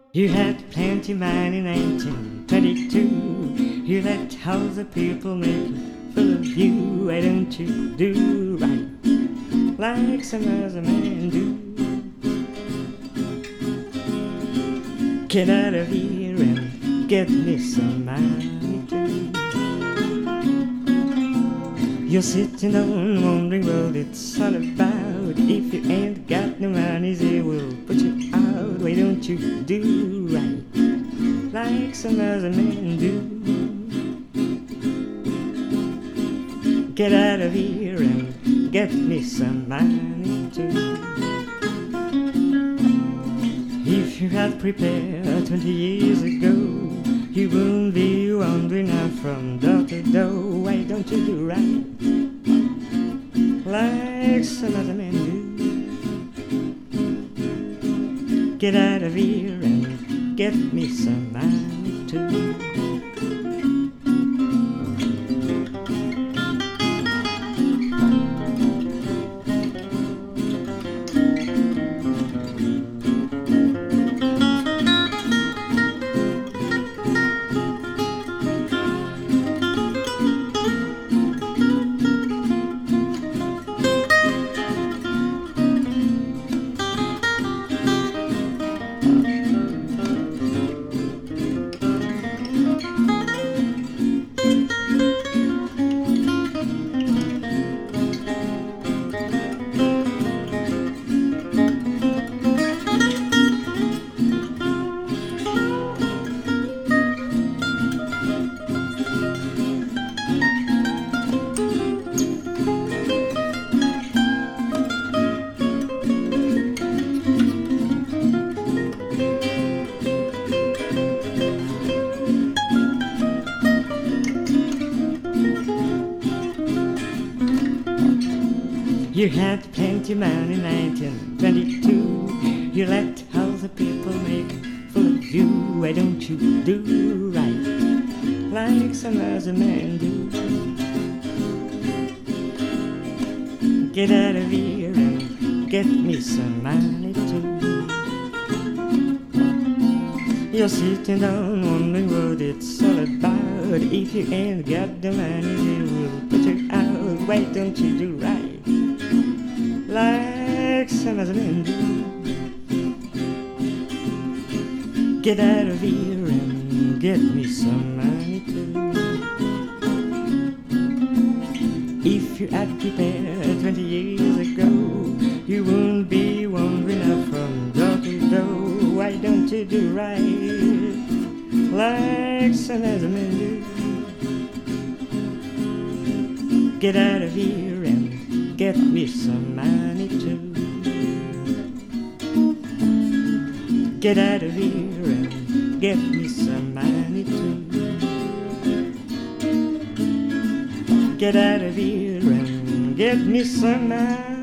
You had plenty money in 1922. You let all the people make full of you. Why don't you do right like some other men do? Get out of here and get me some money too. You're sitting down wondering what it's all about. If you ain't got no money, they will put you out. Why don't you do right like some other men do? Get out of here and get me some money too. If you had prepared 20 years ago, you wouldn't be wandering out from door to door. Why don't you do right like some other men do? Get out of here and get me some money too. You had plenty money in 1922. You let all the people make full of you. Why don't you do right like some other men do? Get out of here and get me some money too. You're sitting down wondering what it's all about. If you ain't got the money, they will put you out. Why don't you do right like some other men do? Get out of here and get me some money too. If you had prepared 20 years ago, you wouldn't be wandering out from door to door. Why don't you do right like some other men do? Get out of here and get me some money too. Get out of here and get me some money too. Get out of here and get me some money.